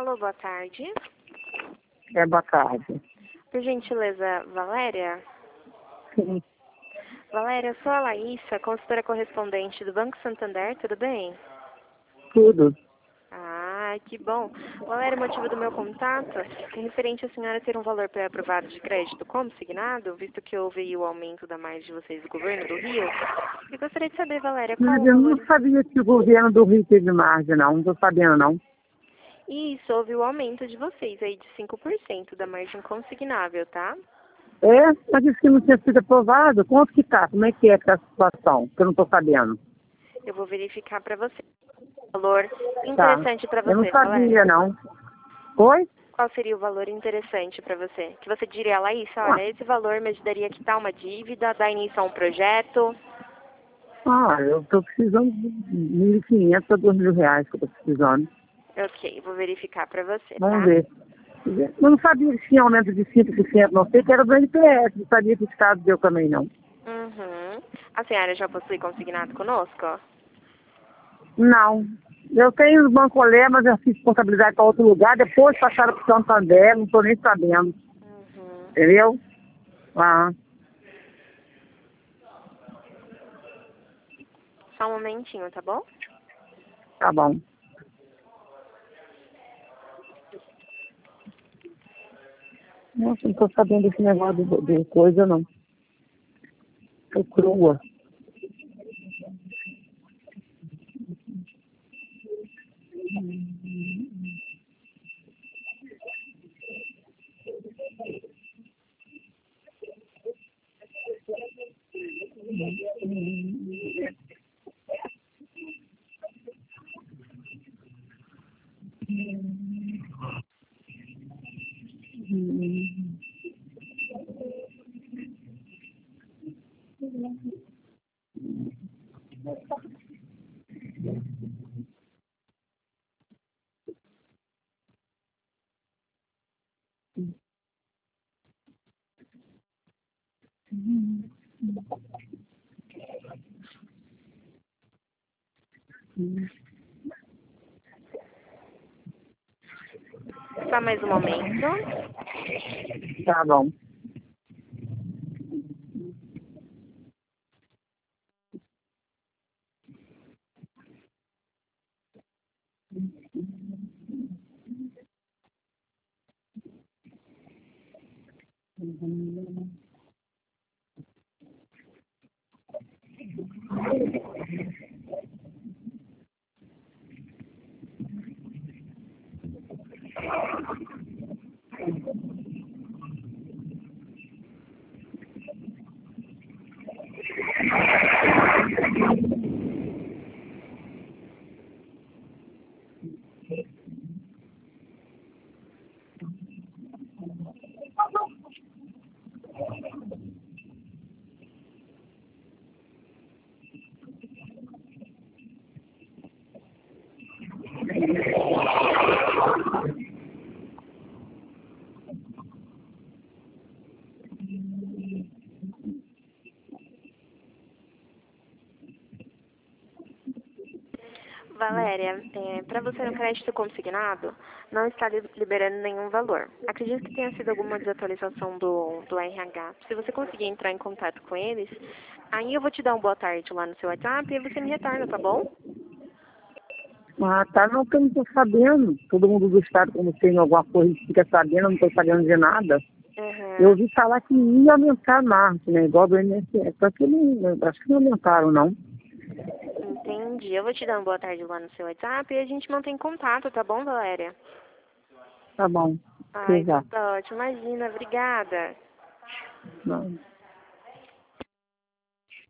Alô, boa tarde. Boa tarde. Por gentileza, Valéria? Sim, Valéria, eu sou a Laísa, consultora correspondente do Banco Santander, tudo bem? tudo. Ah, que bom. Valéria, o motivo do meu contato é referente à senhora ter um valor pré-aprovado de crédito consignado, visto que houve aí o aumento da margem de vocês do governo do Rio. Eu gostaria de saber, Valéria, qual Mas o eu valor... não sabia que o governo do Rio teve margem, não. Não tô sabendo, não. Isso, houve o aumento de vocês aí de 5% da margem consignável, tá? Mas isso que não tinha sido aprovado. Quanto que tá? Como é que tá a situação? Que eu não tô sabendo. Eu vou verificar para você. Valor Tá. interessante para Eu não você, Valéria. sabia, não. Oi? Qual seria o valor interessante para você? Que você diria, Laísa, olha, esse valor me ajudaria a quitar uma dívida, dar início a um projeto. Eu tô precisando de 1.500 a 2.000 reais que eu tô precisando. Ok, vou verificar para você, Vamos tá? ver. Eu não sabia que tinha aumento de 5%, não sei que era do NPS. Não sabia que o Estado deu também, não. Uhum. A senhora já possui consignado conosco? Não. Eu tenho Bancolé, mas eu fiz responsabilidade para outro lugar. Depois passaram para o Santander, não estou nem sabendo. Uhum. Entendeu? Ah, Só um momentinho, tá bom? tá bom. Nossa, não estou sabendo desse negócio de coisa, não. Estou crua. Só mais um momento. Tá bom. Valéria, para você no crédito consignado, não está liberando nenhum valor. Acredito que tenha sido alguma desatualização do RH. Se você conseguir entrar em contato com eles, aí eu vou te dar uma boa tarde lá no seu WhatsApp e aí você me retorna, tá bom? Ah, tá. Não, que eu não estou sabendo. Todo mundo do Estado, quando tem alguma coisa, fica sabendo, eu não estou sabendo de nada. Eu Uhum. ouvi falar que ia aumentar a margem, né? Igual do INSS. Só que não, acho que não aumentaram, não. Entendi. Eu vou te dar uma boa tarde lá no seu WhatsApp e a gente mantém contato, tá bom, Valéria? Tá bom. Ah, Até então já. tá ótimo. Imagina, obrigada. Não.